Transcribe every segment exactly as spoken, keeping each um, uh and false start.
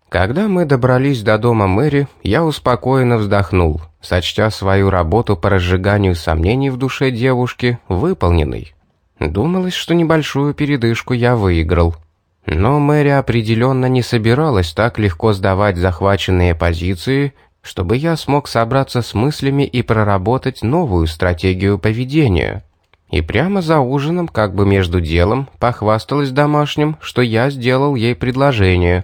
Когда мы добрались до дома Мэри, я успокоенно вздохнул, сочтя свою работу по разжиганию сомнений в душе девушки выполненной. Думалось, что небольшую передышку я выиграл. Но Мэри определенно не собиралась так легко сдавать захваченные позиции, чтобы я смог собраться с мыслями и проработать новую стратегию поведения. И прямо за ужином, как бы между делом, похвасталась домашним, что я сделал ей предложение.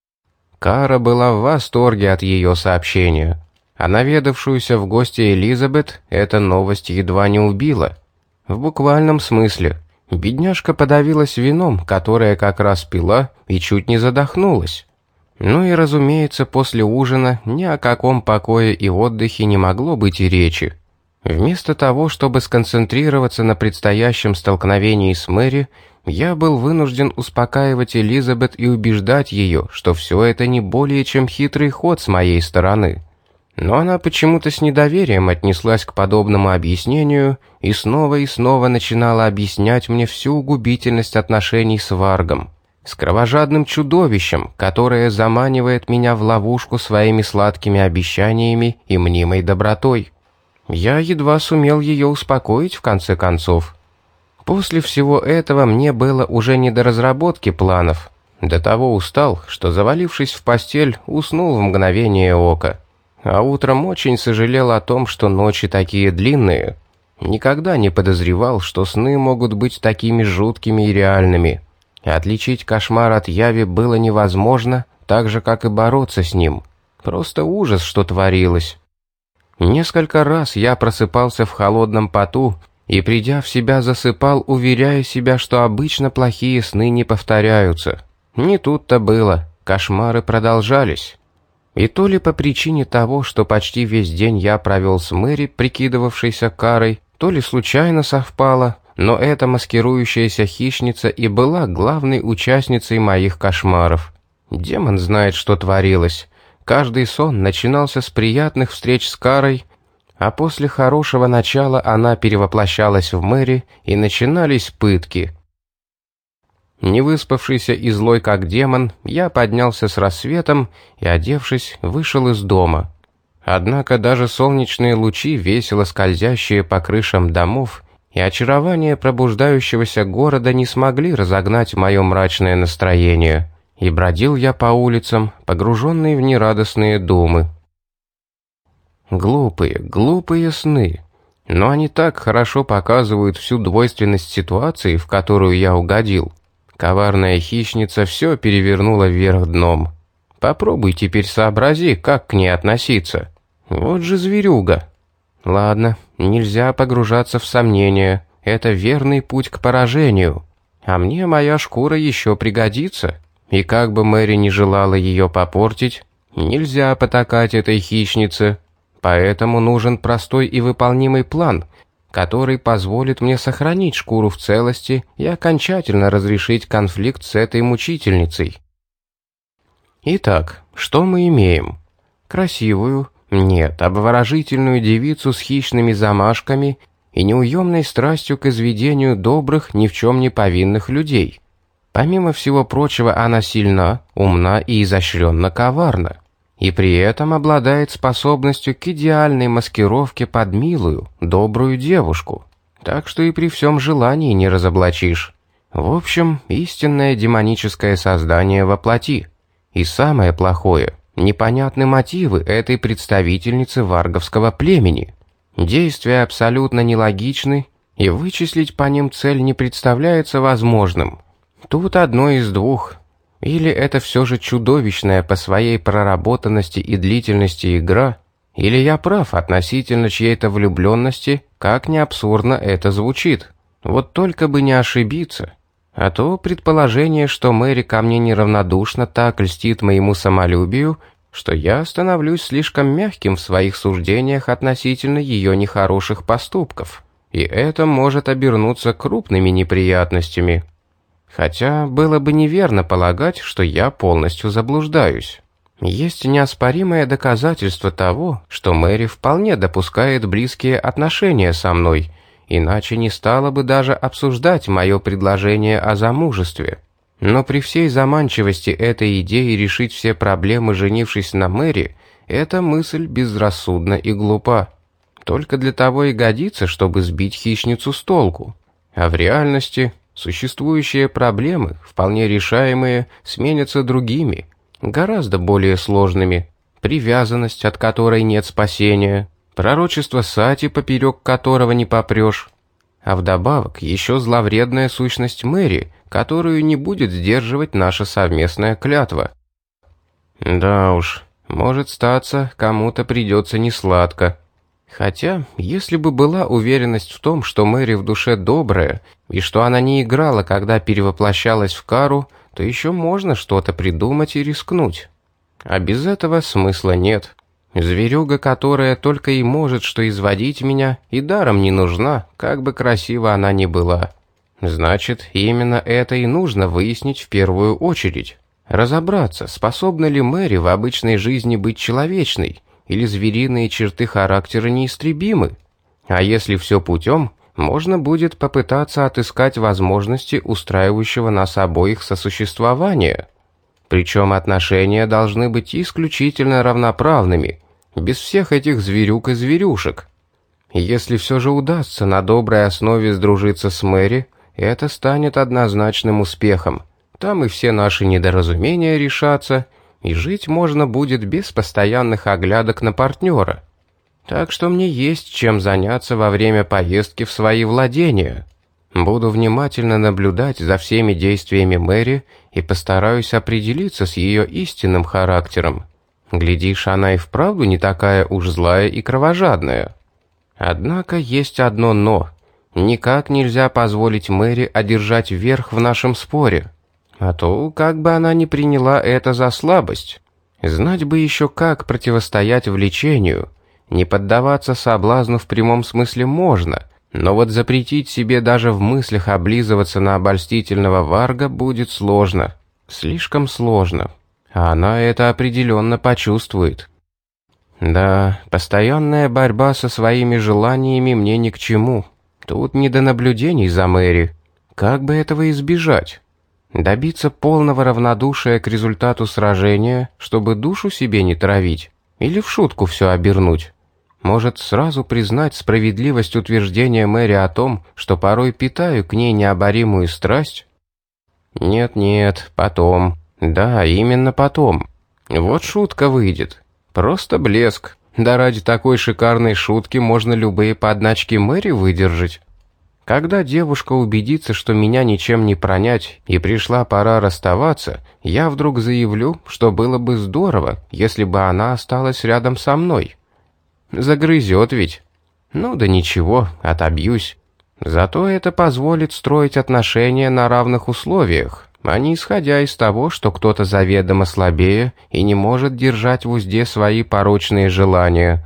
Кара была в восторге от ее сообщения, а наведавшуюся в гости Элизабет эта новость едва не убила. В буквальном смысле. Бедняжка подавилась вином, которое как раз пила, и чуть не задохнулась. Ну и, разумеется, после ужина ни о каком покое и отдыхе не могло быть и речи. Вместо того, чтобы сконцентрироваться на предстоящем столкновении с Мэри, я был вынужден успокаивать Элизабет и убеждать ее, что все это не более чем хитрый ход с моей стороны. Но она почему-то с недоверием отнеслась к подобному объяснению и снова и снова начинала объяснять мне всю губительность отношений с Варгом, с кровожадным чудовищем, которое заманивает меня в ловушку своими сладкими обещаниями и мнимой добротой. Я едва сумел ее успокоить в конце концов. После всего этого мне было уже не до разработки планов. До того устал, что, завалившись в постель, уснул в мгновение ока. А утром очень сожалел о том, что ночи такие длинные. Никогда не подозревал, что сны могут быть такими жуткими и реальными. Отличить кошмар от яви было невозможно, так же, как и бороться с ним. Просто ужас, что творилось. Несколько раз я просыпался в холодном поту и, придя в себя, засыпал, уверяя себя, что обычно плохие сны не повторяются. Не тут-то было, кошмары продолжались. И то ли по причине того, что почти весь день я провел с Мэри, прикидывавшейся Карой, то ли случайно совпало, но эта маскирующаяся хищница и была главной участницей моих кошмаров. Демон знает, что творилось. Каждый сон начинался с приятных встреч с Карой, а после хорошего начала она перевоплощалась в Мэри, и начинались пытки. Не выспавшийся и злой как демон, я поднялся с рассветом и, одевшись, вышел из дома. Однако даже солнечные лучи, весело скользящие по крышам домов, и очарование пробуждающегося города не смогли разогнать мое мрачное настроение, и бродил я по улицам, погруженный в нерадостные думы. Глупые, глупые сны, но они так хорошо показывают всю двойственность ситуации, в которую я угодил. Коварная хищница все перевернула вверх дном. Попробуй теперь сообрази, как к ней относиться. Вот же зверюга. Ладно, нельзя погружаться в сомнения. Это верный путь к поражению. А мне моя шкура еще пригодится. И как бы Мэри не желала ее попортить, нельзя потакать этой хищнице. Поэтому нужен простой и выполнимый план, который позволит мне сохранить шкуру в целости и окончательно разрешить конфликт с этой мучительницей. Итак, что мы имеем? Красивую, нет, обворожительную девицу с хищными замашками и неуемной страстью к изведению добрых, ни в чем не повинных людей. Помимо всего прочего, она сильна, умна и изощренно коварна. И при этом обладает способностью к идеальной маскировке под милую, добрую девушку. Так что и при всем желании не разоблачишь. В общем, истинное демоническое создание во плоти. И самое плохое, непонятны мотивы этой представительницы варговского племени. Действия абсолютно нелогичны, и вычислить по ним цель не представляется возможным. Тут одно из двух. Или это все же чудовищная по своей проработанности и длительности игра, или я прав относительно чьей-то влюбленности, как ни абсурдно это звучит. Вот только бы не ошибиться. А то предположение, что Мэри ко мне неравнодушна, так льстит моему самолюбию, что я становлюсь слишком мягким в своих суждениях относительно ее нехороших поступков. И это может обернуться крупными неприятностями. Хотя было бы неверно полагать, что я полностью заблуждаюсь. Есть неоспоримое доказательство того, что Мэри вполне допускает близкие отношения со мной, иначе не стала бы даже обсуждать мое предложение о замужестве. Но при всей заманчивости этой идеи решить все проблемы, женившись на Мэри, эта мысль безрассудна и глупа. Только для того и годится, чтобы сбить хищницу с толку. А в реальности существующие проблемы, вполне решаемые, сменятся другими, гораздо более сложными. Привязанность, от которой нет спасения, пророчество Сати, поперек которого не попрешь. А вдобавок еще зловредная сущность Мэри, которую не будет сдерживать наша совместная клятва. Да уж, может статься, кому-то придется несладко. Хотя, если бы была уверенность в том, что Мэри в душе добрая, и что она не играла, когда перевоплощалась в Кару, то еще можно что-то придумать и рискнуть. А без этого смысла нет. Зверюга, которая только и может что изводить меня, и даром не нужна, как бы красиво она ни была. Значит, именно это и нужно выяснить в первую очередь. Разобраться, способна ли Мэри в обычной жизни быть человечной, или звериные черты характера неистребимы. А если все путем, можно будет попытаться отыскать возможности устраивающего нас обоих сосуществования. Причем отношения должны быть исключительно равноправными, без всех этих зверюк и зверюшек. Если все же удастся на доброй основе сдружиться с Мэри, это станет однозначным успехом. Там и все наши недоразумения решатся, и жить можно будет без постоянных оглядок на партнера. Так что мне есть чем заняться во время поездки в свои владения. Буду внимательно наблюдать за всеми действиями Мэри и постараюсь определиться с ее истинным характером. Глядишь, она и вправду не такая уж злая и кровожадная. Однако есть одно «но». Никак нельзя позволить Мэри одержать верх в нашем споре. А то, как бы она ни приняла это за слабость. Знать бы еще, как противостоять влечению. Не поддаваться соблазну в прямом смысле можно, но вот запретить себе даже в мыслях облизываться на обольстительного варга будет сложно. Слишком сложно. А она это определенно почувствует. Да, постоянная борьба со своими желаниями мне ни к чему. Тут не до наблюдений за Мэри. Как бы этого избежать? Добиться полного равнодушия к результату сражения, чтобы душу себе не травить? Или в шутку все обернуть? Может, сразу признать справедливость утверждения Мэри о том, что порой питаю к ней необоримую страсть? Нет-нет, потом. Да, именно потом. Вот шутка выйдет. Просто блеск. Да ради такой шикарной шутки можно любые подначки Мэри выдержать. Когда девушка убедится, что меня ничем не пронять, и пришла пора расставаться, я вдруг заявлю, что было бы здорово, если бы она осталась рядом со мной. Загрызет ведь. Ну да ничего, отобьюсь. Зато это позволит строить отношения на равных условиях, а не исходя из того, что кто-то заведомо слабее и не может держать в узде свои порочные желания.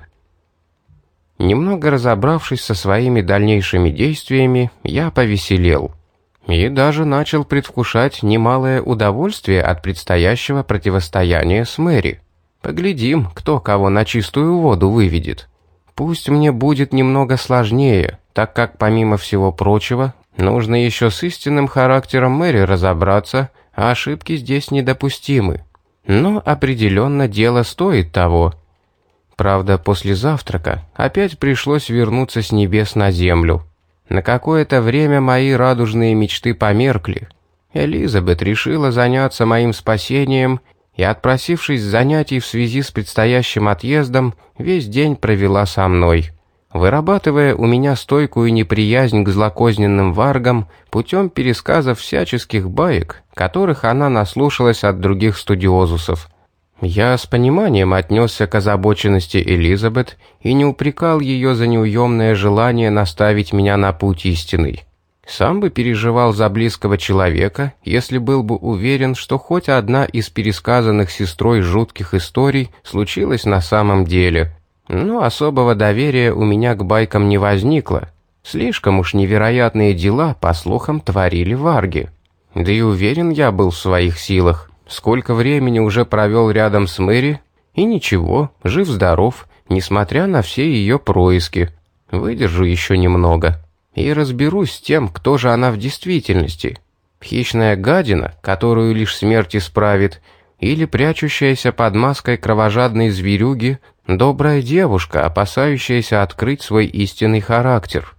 Немного разобравшись со своими дальнейшими действиями, я повеселел. И даже начал предвкушать немалое удовольствие от предстоящего противостояния с Мэри. Поглядим, кто кого на чистую воду выведет. Пусть мне будет немного сложнее, так как, помимо всего прочего, нужно еще с истинным характером Мэри разобраться, а ошибки здесь недопустимы. Но определенно дело стоит того. Правда, после завтрака опять пришлось вернуться с небес на землю. На какое-то время мои радужные мечты померкли. Элизабет решила заняться моим спасением и, отпросившись с занятий в связи с предстоящим отъездом, весь день провела со мной, вырабатывая у меня стойкую неприязнь к злокозненным варгам путем пересказов всяческих баек, которых она наслушалась от других студиозусов. Я с пониманием отнесся к озабоченности Элизабет и не упрекал ее за неуемное желание наставить меня на путь истинный. Сам бы переживал за близкого человека, если был бы уверен, что хоть одна из пересказанных сестрой жутких историй случилась на самом деле. Но особого доверия у меня к байкам не возникло. Слишком уж невероятные дела, по слухам, творили варги. Да и уверен я был в своих силах. Сколько времени уже провел рядом с Мэри, и ничего, жив-здоров, несмотря на все ее происки. Выдержу еще немного и разберусь с тем, кто же она в действительности. Хищная гадина, которую лишь смерть исправит, или прячущаяся под маской кровожадной зверюги добрая девушка, опасающаяся открыть свой истинный характер.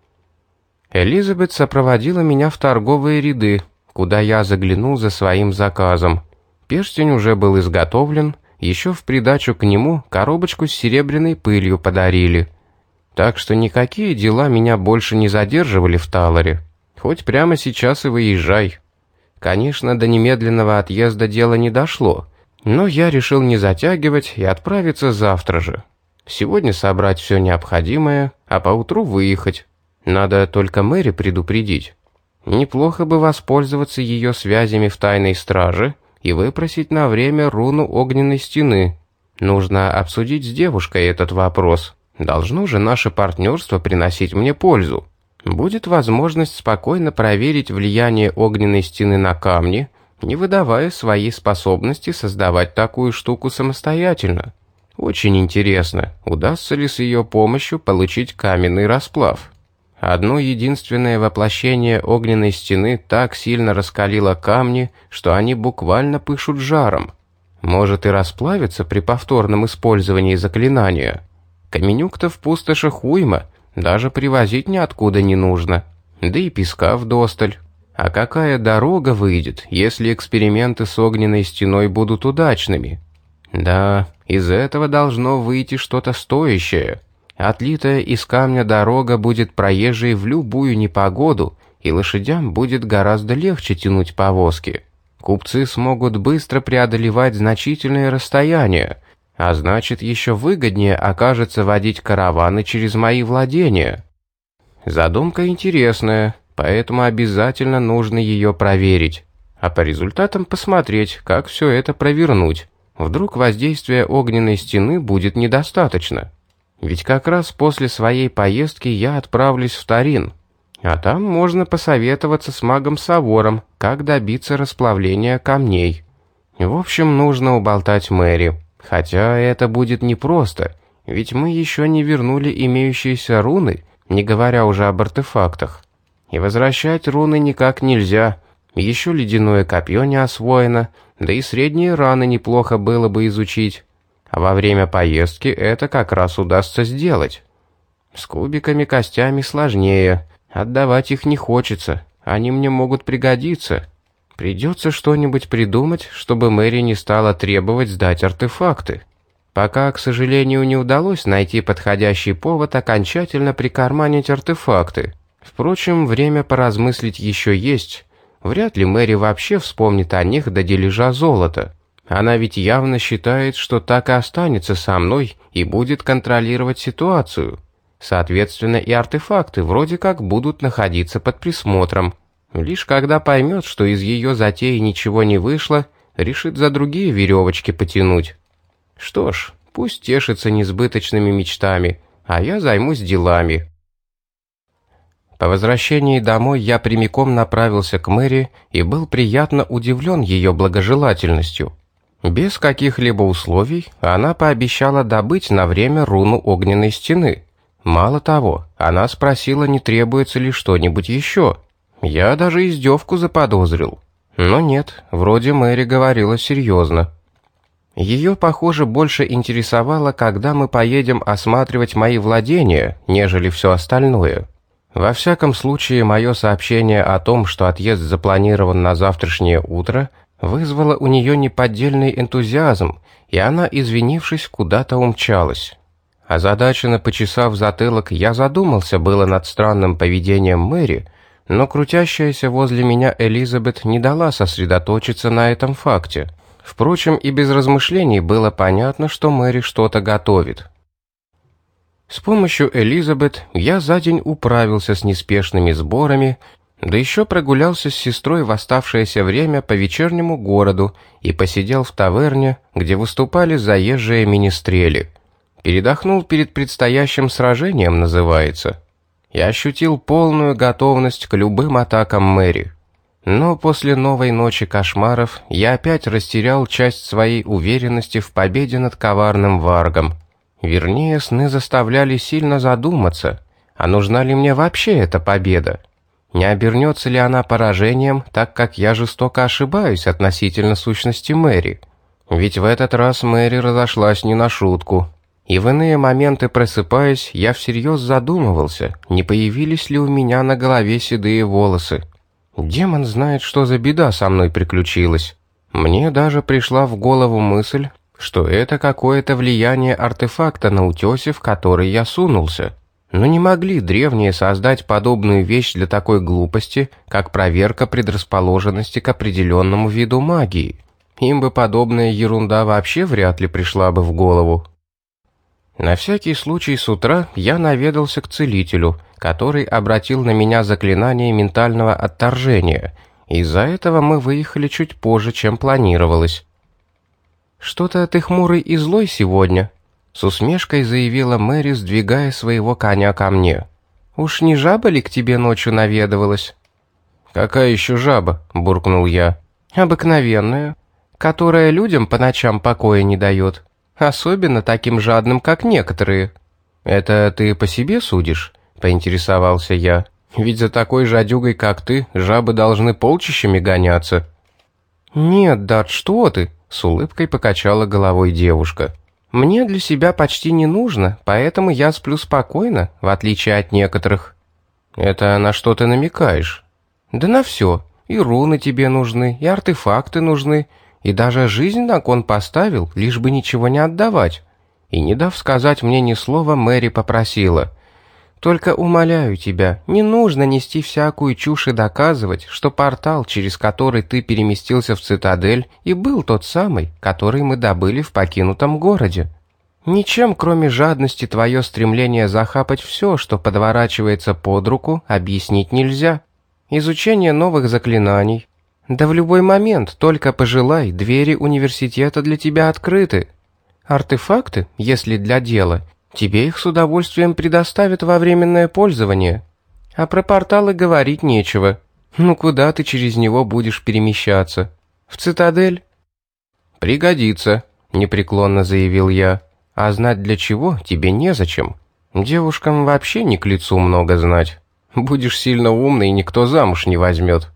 Элизабет сопроводила меня в торговые ряды, куда я заглянул за своим заказом. Перстень уже был изготовлен, еще в придачу к нему коробочку с серебряной пылью подарили. Так что никакие дела меня больше не задерживали в Талоре. Хоть прямо сейчас и выезжай. Конечно, до немедленного отъезда дело не дошло, но я решил не затягивать и отправиться завтра же. Сегодня собрать все необходимое, а поутру выехать. Надо только Мэри предупредить. Неплохо бы воспользоваться ее связями в тайной страже и выпросить на время руну огненной стены. Нужно обсудить с девушкой этот вопрос. Должно же наше партнерство приносить мне пользу. Будет возможность спокойно проверить влияние огненной стены на камни, не выдавая своей способности создавать такую штуку самостоятельно. Очень интересно, удастся ли с ее помощью получить каменный расплав. Одно единственное воплощение огненной стены так сильно раскалило камни, что они буквально пышут жаром. Может и расплавиться при повторном использовании заклинания. Каменюк-то в пустошах уйма, даже привозить ниоткуда не нужно. Да и песка вдосталь. А какая дорога выйдет, если эксперименты с огненной стеной будут удачными? Да, из этого должно выйти что-то стоящее. Отлитая из камня дорога будет проезжей в любую непогоду, и лошадям будет гораздо легче тянуть повозки. Купцы смогут быстро преодолевать значительные расстояния, а значит, еще выгоднее окажется водить караваны через мои владения. Задумка интересная, поэтому обязательно нужно ее проверить, а по результатам посмотреть, как все это провернуть. Вдруг воздействия огненной стены будет недостаточно. Ведь как раз после своей поездки я отправлюсь в Тарин, а там можно посоветоваться с магом Савором, как добиться расплавления камней. В общем, нужно уболтать Мэри. Хотя это будет непросто, ведь мы еще не вернули имеющиеся руны, не говоря уже об артефактах. И возвращать руны никак нельзя, еще ледяное копье не освоено, да и средние раны неплохо было бы изучить. А во время поездки это как раз удастся сделать. С кубиками-костями сложнее, отдавать их не хочется, они мне могут пригодиться. Придется что-нибудь придумать, чтобы Мэри не стала требовать сдать артефакты. Пока, к сожалению, не удалось найти подходящий повод окончательно прикарманить артефакты. Впрочем, время поразмыслить еще есть. Вряд ли Мэри вообще вспомнит о них до дележа золота. Она ведь явно считает, что так и останется со мной и будет контролировать ситуацию. Соответственно, и артефакты вроде как будут находиться под присмотром. Лишь когда поймет, что из ее затеи ничего не вышло, решит за другие веревочки потянуть. Что ж, пусть тешится несбыточными мечтами, а я займусь делами. По возвращении домой я прямиком направился к Мэри и был приятно удивлен ее благожелательностью. Без каких-либо условий она пообещала добыть на время руну огненной стены. Мало того, она спросила, не требуется ли что-нибудь еще. Я даже издевку заподозрил. Но нет, вроде Мэри говорила серьезно. Ее, похоже, больше интересовало, когда мы поедем осматривать мои владения, нежели все остальное. Во всяком случае, мое сообщение о том, что отъезд запланирован на завтрашнее утро, вызвало у нее неподдельный энтузиазм, и она, извинившись, куда-то умчалась. Озадаченно почесав затылок, я задумался было над странным поведением Мэри, но крутящаяся возле меня Элизабет не дала сосредоточиться на этом факте. Впрочем, и без размышлений было понятно, что Мэри что-то готовит. С помощью Элизабет я за день управился с неспешными сборами, да еще прогулялся с сестрой в оставшееся время по вечернему городу и посидел в таверне, где выступали заезжие министрели. Передохнул перед предстоящим сражением, называется. Я ощутил полную готовность к любым атакам Мэри. Но после новой ночи кошмаров я опять растерял часть своей уверенности в победе над коварным варгом. Вернее, сны заставляли сильно задуматься, а нужна ли мне вообще эта победа? Не обернется ли она поражением, так как я жестоко ошибаюсь относительно сущности Мэри? Ведь в этот раз Мэри разошлась не на шутку. И в иные моменты, просыпаясь, я всерьез задумывался, не появились ли у меня на голове седые волосы. Демон знает, что за беда со мной приключилась. Мне даже пришла в голову мысль, что это какое-то влияние артефакта на утесе, в который я сунулся. Но не могли древние создать подобную вещь для такой глупости, как проверка предрасположенности к определенному виду магии. Им бы подобная ерунда вообще вряд ли пришла бы в голову. На всякий случай с утра я наведался к целителю, который обратил на меня заклинание ментального отторжения. Из-за этого мы выехали чуть позже, чем планировалось. «Что-то ты хмурый и злой сегодня», — с усмешкой заявила Мэри, сдвигая своего коня ко мне. «Уж не жаба ли к тебе ночью наведывалась?» «Какая еще жаба?» — буркнул я. «Обыкновенная, которая людям по ночам покоя не дает. Особенно таким жадным, как некоторые». «Это ты по себе судишь?» — поинтересовался я. «Ведь за такой жадюгой, как ты, жабы должны полчищами гоняться». «Нет, Дарт, что ты?» — с улыбкой покачала головой девушка. «Мне для себя почти не нужно, поэтому я сплю спокойно, в отличие от некоторых». «Это на что ты намекаешь?» «Да на все. И руны тебе нужны, и артефакты нужны, и даже жизнь на кон поставил, лишь бы ничего не отдавать». И, не дав сказать мне ни слова, Мэри попросила: «Только умоляю тебя, не нужно нести всякую чушь и доказывать, что портал, через который ты переместился в цитадель, и был тот самый, который мы добыли в покинутом городе. Ничем, кроме жадности, твое стремление захапать все, что подворачивается под руку, объяснить нельзя. Изучение новых заклинаний. Да в любой момент, только пожелай, двери университета для тебя открыты. Артефакты, если для дела, тебе их с удовольствием предоставят во временное пользование. А про порталы говорить нечего. Ну куда ты через него будешь перемещаться? В цитадель?» «Пригодится», — непреклонно заявил я. «А знать для чего тебе незачем. Девушкам вообще не к лицу много знать. Будешь сильно умный, никто замуж не возьмет».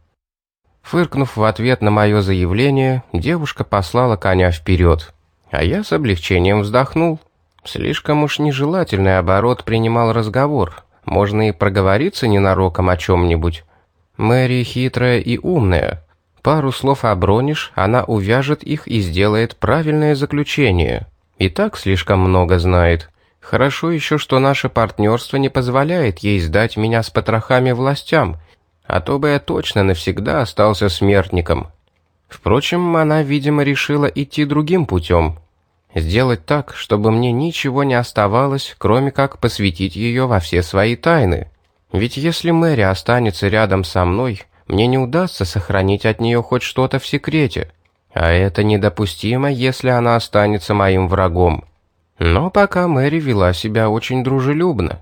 Фыркнув в ответ на мое заявление, девушка послала коня вперед. А я с облегчением вздохнул. Слишком уж нежелательный оборот принимал разговор. Можно и проговориться ненароком о чем-нибудь. Мэри хитрая и умная. Пару слов обронишь, она увяжет их и сделает правильное заключение. И так слишком много знает. Хорошо еще, что наше партнерство не позволяет ей сдать меня с потрохами властям, а то бы я точно навсегда остался смертником. Впрочем, она, видимо, решила идти другим путем. Сделать так, чтобы мне ничего не оставалось, кроме как посвятить ее во все свои тайны. Ведь если Мэри останется рядом со мной, мне не удастся сохранить от нее хоть что-то в секрете. А это недопустимо, если она останется моим врагом. Но пока Мэри вела себя очень дружелюбно.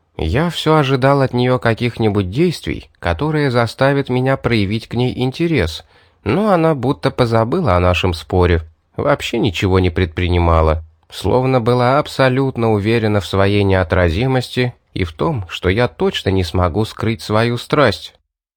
Я все ожидал от нее каких-нибудь действий, которые заставят меня проявить к ней интерес, но она будто позабыла о нашем споре. Вообще ничего не предпринимала, словно была абсолютно уверена в своей неотразимости и в том, что я точно не смогу скрыть свою страсть.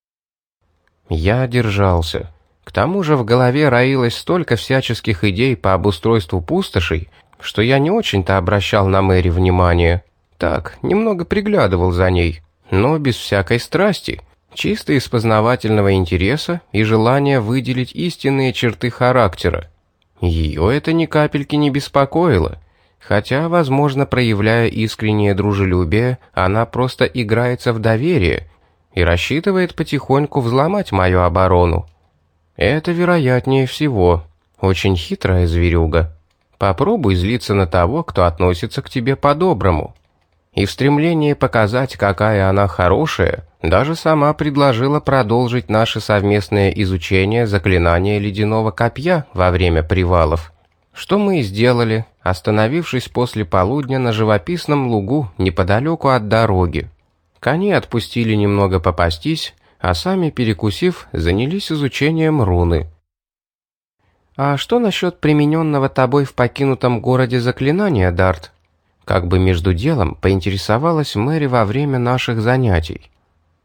Я держался. К тому же в голове роилось столько всяческих идей по обустройству пустошей, что я не очень-то обращал на Мэри внимание. Так, немного приглядывал за ней, но без всякой страсти, чисто из познавательного интереса и желания выделить истинные черты характера. Ее это ни капельки не беспокоило, хотя, возможно, проявляя искреннее дружелюбие, она просто играется в доверие и рассчитывает потихоньку взломать мою оборону. Это вероятнее всего. Очень хитрая зверюга. Попробуй злиться на того, кто относится к тебе по-доброму. И в стремлении показать, какая она хорошая, даже сама предложила продолжить наше совместное изучение заклинания ледяного копья во время привалов. Что мы и сделали, остановившись после полудня на живописном лугу неподалеку от дороги. Коней отпустили немного попастись, а сами, перекусив, занялись изучением руны. «А что насчет примененного тобой в покинутом городе заклинания, Дарт?» Как бы между делом поинтересовалась Мэри во время наших занятий.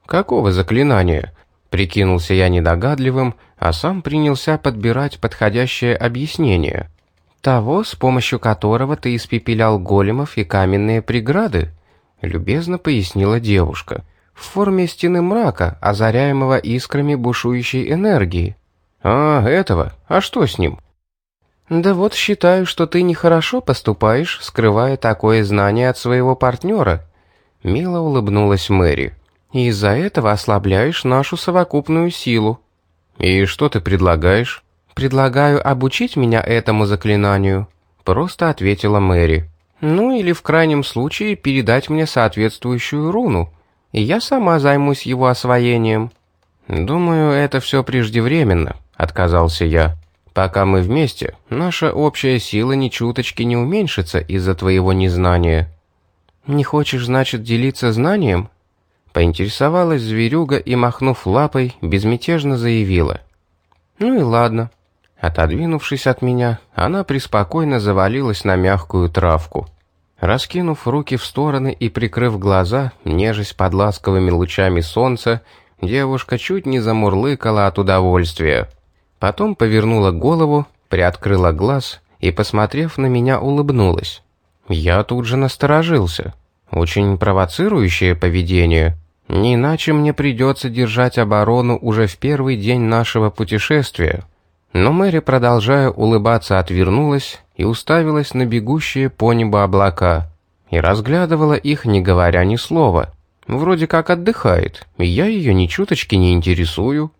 «Какого заклинания?» Прикинулся я недогадливым, а сам принялся подбирать подходящее объяснение. «Того, с помощью которого ты испепелял големов и каменные преграды», — любезно пояснила девушка, «в форме стены мрака, озаряемого искрами бушующей энергии». «А, этого? А что с ним?» «Да вот считаю, что ты нехорошо поступаешь, скрывая такое знание от своего партнера», — мило улыбнулась Мэри. «И из-за этого ослабляешь нашу совокупную силу». «И что ты предлагаешь?» «Предлагаю обучить меня этому заклинанию», — просто ответила Мэри. «Ну или в крайнем случае передать мне соответствующую руну, и я сама займусь его освоением». «Думаю, это все преждевременно», — отказался я. «Пока мы вместе, наша общая сила ни чуточки не уменьшится из-за твоего незнания». «Не хочешь, значит, делиться знанием?» Поинтересовалась зверюга и, махнув лапой, безмятежно заявила. «Ну и ладно». Отодвинувшись от меня, она преспокойно завалилась на мягкую травку. Раскинув руки в стороны и прикрыв глаза, нежесть под ласковыми лучами солнца, девушка чуть не замурлыкала от удовольствия. Потом повернула голову, приоткрыла глаз и, посмотрев на меня, улыбнулась. Я тут же насторожился. Очень провоцирующее поведение. Не иначе мне придется держать оборону уже в первый день нашего путешествия. Но Мэри, продолжая улыбаться, отвернулась и уставилась на бегущие по небу облака. И разглядывала их, не говоря ни слова. Вроде как отдыхает, и я ее ни чуточки не интересую.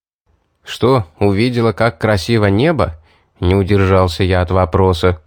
«Что, увидела, как красиво небо?» Не удержался я от вопроса.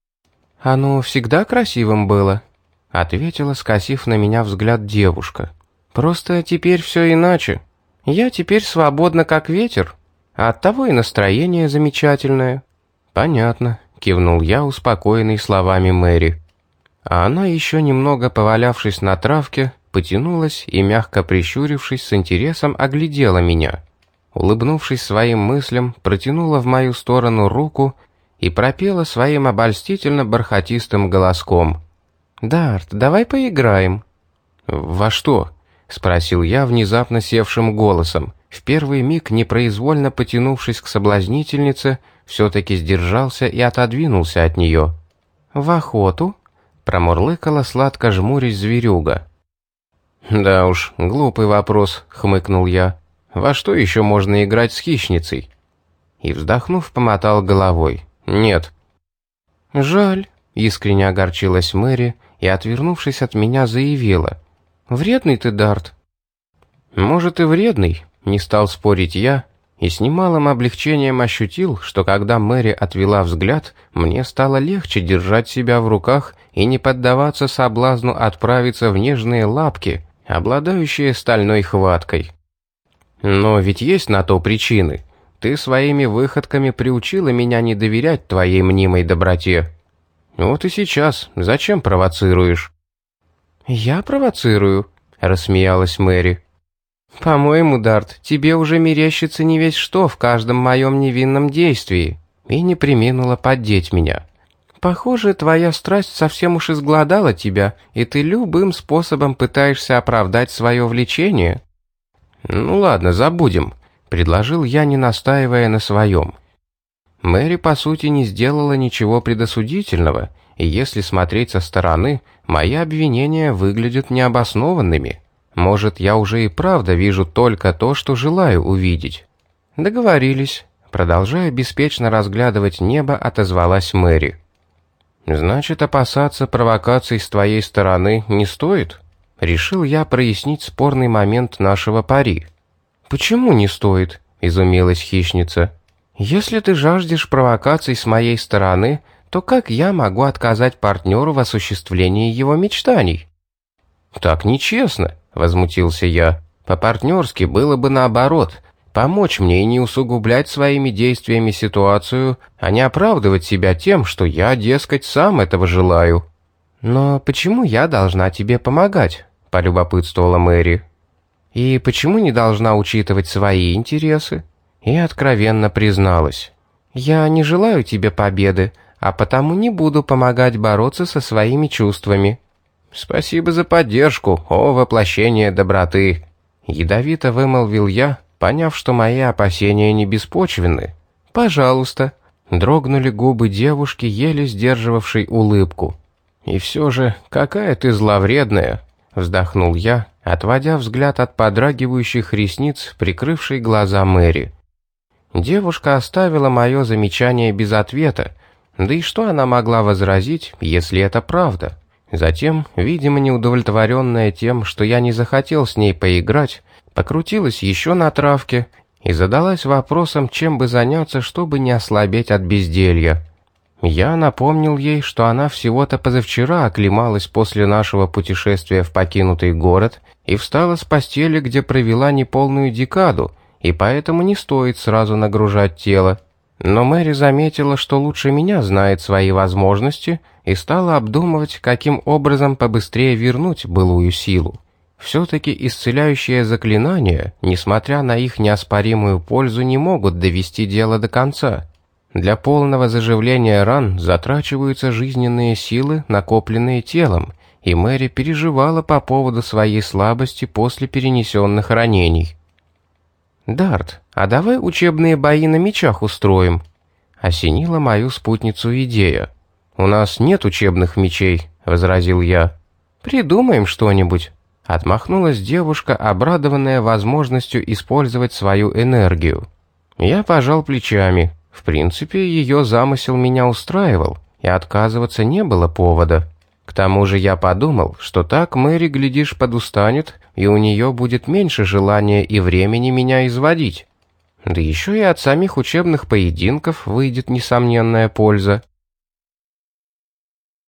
«Оно всегда красивым было», — ответила, скосив на меня взгляд девушка. «Просто теперь все иначе. Я теперь свободна, как ветер, а оттого и настроение замечательное». «Понятно», — кивнул я, успокоенный словами Мэри. А она, еще немного повалявшись на травке, потянулась и, мягко прищурившись, с интересом оглядела меня. Улыбнувшись своим мыслям, протянула в мою сторону руку и пропела своим обольстительно-бархатистым голоском. «Дарт, давай поиграем». «Во что?» — спросил я внезапно севшим голосом. В первый миг, непроизвольно потянувшись к соблазнительнице, все-таки сдержался и отодвинулся от нее. «В охоту?» — промурлыкала, сладко жмурясь зверюга. «Да уж, глупый вопрос», — хмыкнул я. «Во что еще можно играть с хищницей?» И, вздохнув, помотал головой. «Нет». «Жаль», — искренне огорчилась Мэри и, отвернувшись от меня, заявила. «Вредный ты, Дарт». «Может, и вредный», — не стал спорить я, и с немалым облегчением ощутил, что когда Мэри отвела взгляд, мне стало легче держать себя в руках и не поддаваться соблазну отправиться в нежные лапки, обладающие стальной хваткой. «Но ведь есть на то причины. Ты своими выходками приучила меня не доверять твоей мнимой доброте. Вот и сейчас зачем провоцируешь?» «Я провоцирую?» — рассмеялась Мэри. «По-моему, Дарт, тебе уже мерещится не весь что в каждом моем невинном действии», и не преминула поддеть меня. «Похоже, твоя страсть совсем уж изгладала тебя, и ты любым способом пытаешься оправдать свое влечение». «Ну ладно, забудем», — предложил я, не настаивая на своем. Мэри, по сути, не сделала ничего предосудительного, и если смотреть со стороны, мои обвинения выглядят необоснованными. Может, я уже и правда вижу только то, что желаю увидеть. «Договорились», — продолжая беспечно разглядывать небо, отозвалась Мэри. «Значит, опасаться провокаций с твоей стороны не стоит?» Решил я прояснить спорный момент нашего пари. «Почему не стоит?» — изумилась хищница. «Если ты жаждешь провокаций с моей стороны, то как я могу отказать партнеру в осуществлении его мечтаний?» «Так нечестно», — возмутился я. «По-партнерски было бы наоборот. Помочь мне и не усугублять своими действиями ситуацию, а не оправдывать себя тем, что я, дескать, сам этого желаю». «Но почему я должна тебе помогать?» — полюбопытствовала Мэри. «И почему не должна учитывать свои интересы?» И откровенно призналась. «Я не желаю тебе победы, а потому не буду помогать бороться со своими чувствами». «Спасибо за поддержку, о воплощение доброты!» Ядовито вымолвил я, поняв, что мои опасения не беспочвенны. «Пожалуйста». Дрогнули губы девушки, еле сдерживавшей улыбку. «И все же, какая ты зловредная!» — вздохнул я, отводя взгляд от подрагивающих ресниц, прикрывшей глаза Мэри. Девушка оставила мое замечание без ответа, да и что она могла возразить, если это правда? Затем, видимо, неудовлетворенная тем, что я не захотел с ней поиграть, покрутилась еще на травке и задалась вопросом, чем бы заняться, чтобы не ослабеть от безделья. Я напомнил ей, что она всего-то позавчера оклемалась после нашего путешествия в покинутый город и встала с постели, где провела неполную декаду, и поэтому не стоит сразу нагружать тело. Но Мэри заметила, что лучше меня знает свои возможности, и стала обдумывать, каким образом побыстрее вернуть былую силу. Все-таки исцеляющие заклинания, несмотря на их неоспоримую пользу, не могут довести дело до конца. Для полного заживления ран затрачиваются жизненные силы, накопленные телом, и Мэри переживала по поводу своей слабости после перенесенных ранений. «Дарт, а давай учебные бои на мечах устроим?» — осенила мою спутницу идея. «У нас нет учебных мечей», — возразил я. «Придумаем что-нибудь», — отмахнулась девушка, обрадованная возможностью использовать свою энергию. Я пожал плечами. В принципе, ее замысел меня устраивал, и отказываться не было повода. К тому же я подумал, что так Мэри, глядишь, подустанет, и у нее будет меньше желания и времени меня изводить. Да еще и от самих учебных поединков выйдет несомненная польза.